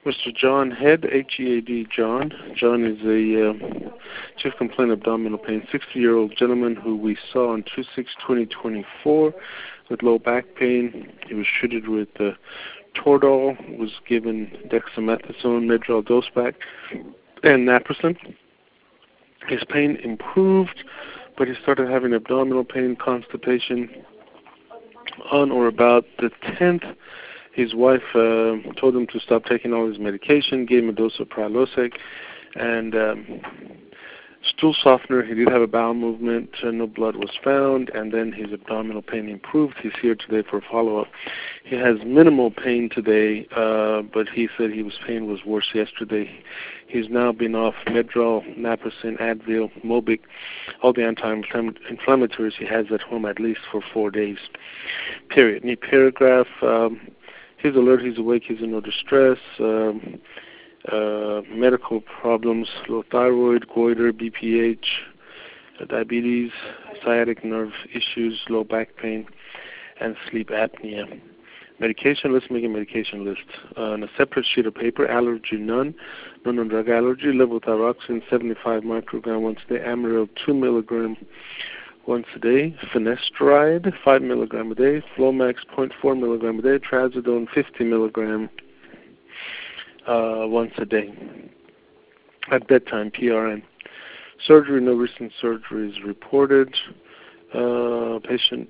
Mr. John Head, H-E-A-D, John. John is a chief complaint abdominal pain, 60-year-old gentleman who we on 2/6/2024 with low back pain. He was treated with Toradol, was given dexamethasone, Medrol Doseback, and Naproxen. His pain improved, but he started having abdominal pain, constipation on or about the 10th. His wife told him to stop taking all his medication, gave him a dose of Prilosec, and stool softener. He did have a bowel movement, no blood was found, and then his abdominal pain improved. He's here today for a follow-up. He has minimal pain today, but he said his pain was worse yesterday. He's now been off Medrol, Naproxen, Advil, Mobic, all the anti-inflammatories he has at home at least for 4 days. Period. New paragraph. He's alert, he's awake, he's in no distress. Medical problems, low thyroid, goiter, BPH, diabetes, sciatic nerve issues, low back pain, and sleep apnea. Medication, let's make a medication list. On a separate sheet of paper, allergy none, no drug allergy, levothyroxine 75 microgram once a day, Amaryl 2 milligram once a day, finasteride 5 milligram a day, Flomax 0.4 milligram a day, trazodone 50 milligram once a day. At bedtime, PRN. Surgery, no recent surgeries reported. Patient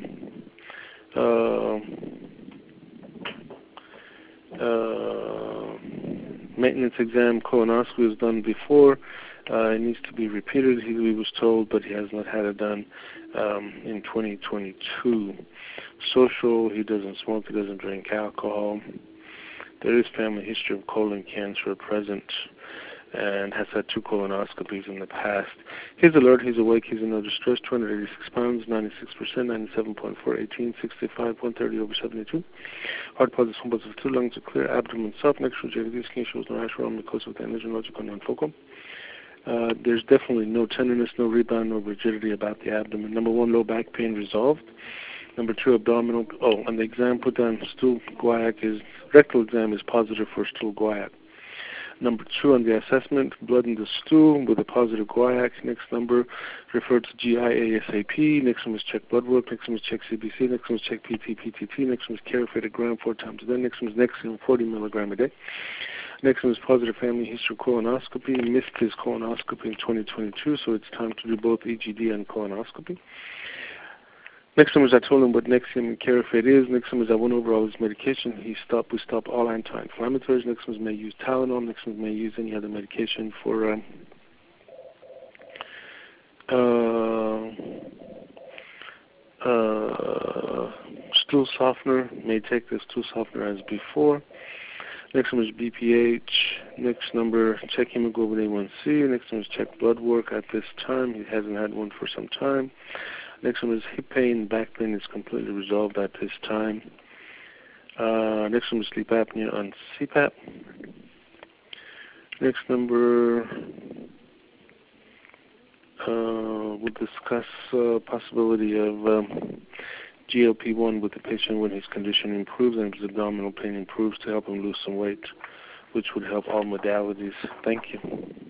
maintenance exam, colonoscopy was done before. It needs to be repeated, he was told, but he has not had it done in 2022. Social, he doesn't smoke, he doesn't drink alcohol. There is family history of colon cancer present and has had 2 colonoscopies in the past. He's alert, he's awake, he's in no distress, 286 pounds, 96%, 97.4, 18, 65, 130 over 72. Heart pulse is 1 pulse of 2, lungs are clear, abdomen soft, next to JVD, skin shows no rash around mucosa with anergological non-focal. There's definitely no tenderness, no rebound, no rigidity about the abdomen. Number 1, low back pain resolved. Number 2, abdominal. On the exam put down stool guaiac is rectal exam is positive for stool guaiac. Number 2 on the assessment, blood in the stool with a positive guaiac. Next number referred to GI ASAP. Next one was check blood work. Next one was check CBC. Next one was check PT, PTT. Next one was Carafate a gram 4 times a day. Next one was Nexium 40 milligram a day. Next one is positive family history colonoscopy. He missed his colonoscopy in 2022, so it's time to do both EGD and colonoscopy. Next one was I told him what Nexium and Carafate is. Next one was I went over all his medication. We stopped all anti-inflammatories. Next one was may use Tylenol. Next one may use any other medication for stool softener. May take the stool softener as before. Next one is BPH. Next number, check hemoglobin A1C. Next one is check blood work at this time. He hasn't had one for some time. Next one is hip pain. Back pain is completely resolved at this time. Next one is sleep apnea on CPAP. Next number, we'll discuss possibility of GLP-1 with the patient when his condition improves and his abdominal pain improves to help him lose some weight, which would help all modalities. Thank you.